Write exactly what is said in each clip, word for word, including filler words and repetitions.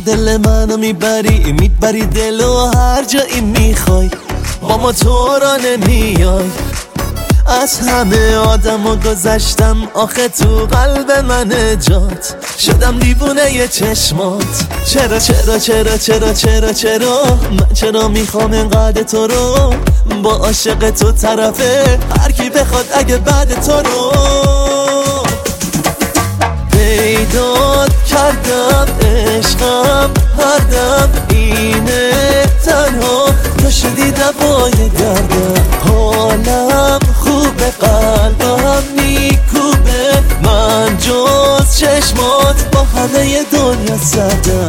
دل منو میبری میبری دلو هر جایی میخوای، با ما تو را نمیای. از همه آدم گذشتم آخه تو قلب من جات، شدم دیوونه ی چشمات. چرا چرا چرا چرا چرا چرا من چرا میخوام انقدر تو رو، با عاشق تو طرفه هر کی بخواد اگه بعد تو رو. پیدات کردم عشقم هر دم اینه، تنها تو شدی دوای دردم. حالم خوبه قلبم میکوبه، من جز چشمات با همه دنیا سردم.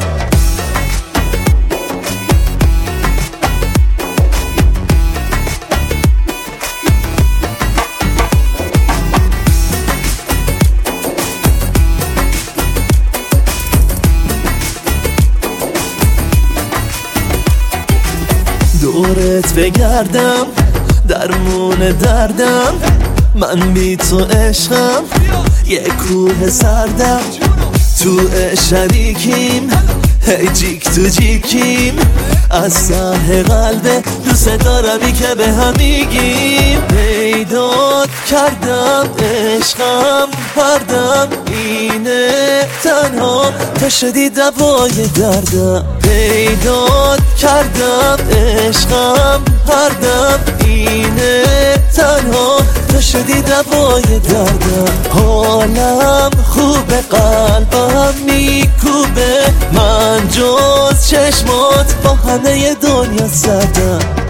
دورت بگردم درمون دردم، من بی تو عشقم یه کوه سردم. تو شریکیم هی جیک تو جیکیم، از ته قلب دوست دارمی که به هم میگیم. پیدات کردم عشقم هر دم اینه، تنها تو شدی دوای دردم. پیدات کردم عشقم هر دم اینه، تنها تو شدی دوای دردم. حالم خوبه قلبم میکوبه، من جز چشمات با همه دنیا سردم.